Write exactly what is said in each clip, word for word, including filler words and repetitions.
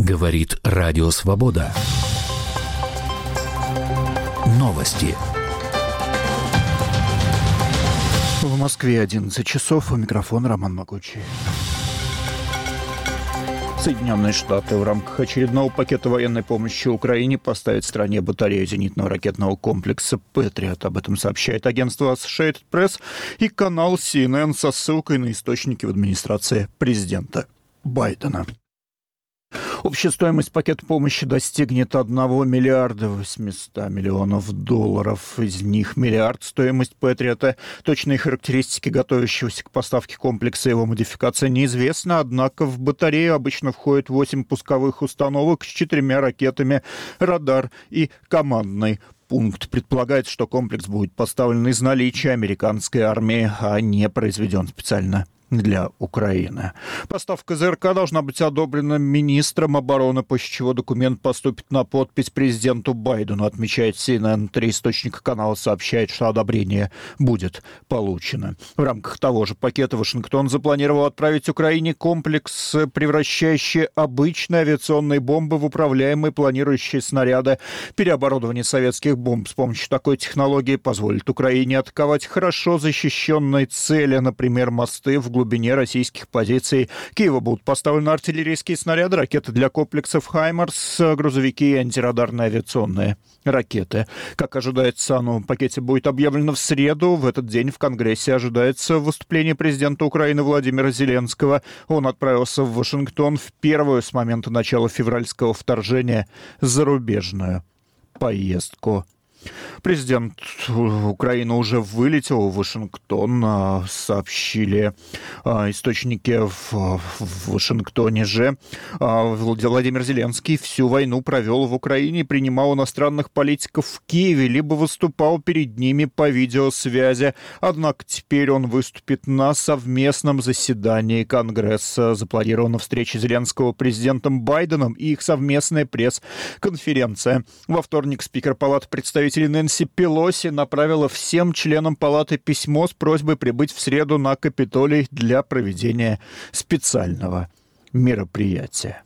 Говорит Радио Свобода. Новости. В Москве одиннадцать часов. У микрофона Роман Могучий. Соединенные Штаты в рамках очередного пакета военной помощи Украине поставят стране батарею зенитного ракетного комплекса «Патриот». Об этом сообщает агентство Associated Press и канал си эн эн со ссылкой на источники в администрации президента Байдена. Общая стоимость пакета помощи достигнет одного миллиарда восьмисот миллионов долларов. Из них миллиард — стоимость «Патриота». Точные характеристики готовящегося к поставке комплекса и его модификация неизвестны, однако в батарею обычно входит восемь пусковых установок с четырьмя ракетами, радар и командный пункт. Предполагается, что комплекс будет поставлен из наличия американской армии, а не произведен специально для Украины. Поставка ЗРК должна быть одобрена министром обороны, после чего документ поступит на подпись президенту Байдену, отмечает си эн эн. Три источника канала сообщают, что одобрение будет получено. В рамках того же пакета Вашингтон запланировал отправить Украине комплекс, превращающий обычные авиационные бомбы в управляемые планирующие снаряды. Переоборудование советских бомб с помощью такой технологии позволит Украине атаковать хорошо защищенные цели, например, мосты в глубине российских позиций. К Киеву будут поставлены артиллерийские снаряды, ракеты для комплексов «Хаймарс», грузовики и антирадарные авиационные ракеты. Как ожидается, о новом пакете будет объявлено в среду. В этот день в Конгрессе ожидается выступление президента Украины Владимира Зеленского. Он отправился в Вашингтон в первую с момента начала февральского вторжения зарубежную поездку. Президент Украины уже вылетел в Вашингтон, сообщили источники в, в Вашингтоне же. Владимир Зеленский всю войну провел в Украине, принимал иностранных политиков в Киеве, либо выступал перед ними по видеосвязи. Однако теперь он выступит на совместном заседании Конгресса. Запланирована встреча Зеленского с президентом Байденом и их совместная пресс-конференция. Во вторник спикер Палаты представителей Нэнси Пелоси направила всем членам Палаты письмо с просьбой прибыть в среду на Капитолий для проведения специального мероприятия.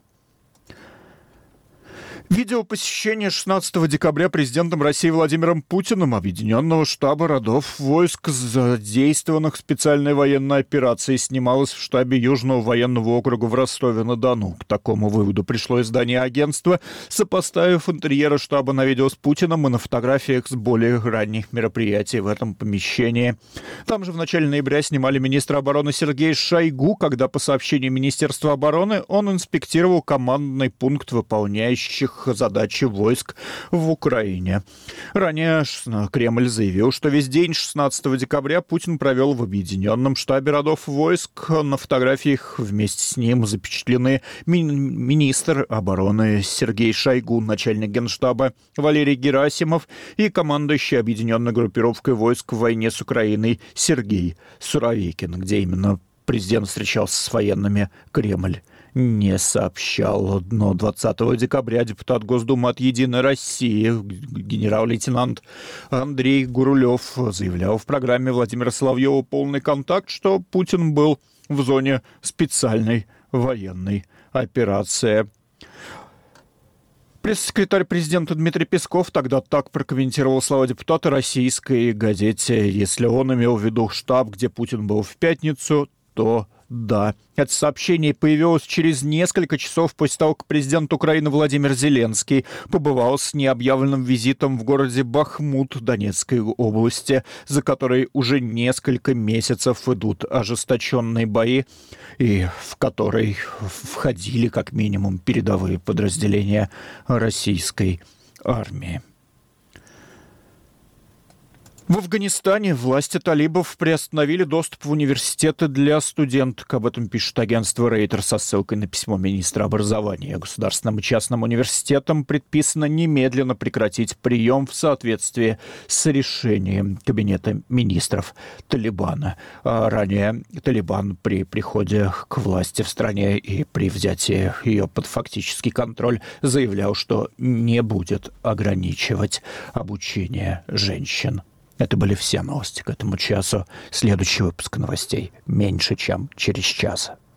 Видео посещения шестнадцатого декабря президентом России Владимиром Путиным Объединенного штаба родов войск, задействованных в специальной военной операции, снималось в штабе Южного военного округа в Ростове-на-Дону. К такому выводу пришло издание агентства, сопоставив интерьеры штаба на видео с Путиным и на фотографиях с более ранних мероприятий в этом помещении. Там же в начале ноября снимали министра обороны Сергея Шойгу, когда, по сообщению Министерства обороны, он инспектировал командный пункт, выполняющих задачи войск в Украине. Ранее Кремль заявил, что весь день шестнадцатого декабря Путин провел в Объединенном штабе родов войск. На фотографиях вместе с ним запечатлены ми- министр обороны Сергей Шойгу, начальник Генштаба Валерий Герасимов и командующий объединенной группировкой войск в войне с Украиной Сергей Суровикин. Где именно президент встречался с военными, Кремль не сообщал. Но двадцатого декабря депутат Госдумы от «Единой России» генерал-лейтенант Андрей Гурулев заявлял в программе Владимира Соловьева «Полный контакт», что Путин был в зоне специальной военной операции. Пресс-секретарь президента Дмитрий Песков тогда так прокомментировал слова депутата российской газете. Если он имел в виду штаб, где Путин был в пятницу, то да. Это сообщение появилось через несколько часов после того, как президент Украины Владимир Зеленский побывал с необъявленным визитом в городе Бахмут Донецкой области, за которой уже несколько месяцев идут ожесточенные бои, и в который входили как минимум передовые подразделения российской армии. В Афганистане власти талибов приостановили доступ в университеты для студенток. Об этом пишет агентство Рейтер со ссылкой на письмо министра образования. Государственным и частным университетам предписано немедленно прекратить прием в соответствии с решением Кабинета министров Талибана. А ранее Талибан при приходе к власти в стране и при взятии ее под фактический контроль заявлял, что не будет ограничивать обучение женщин. Это были все новости к этому часу. Следующий выпуск новостей меньше, чем через час.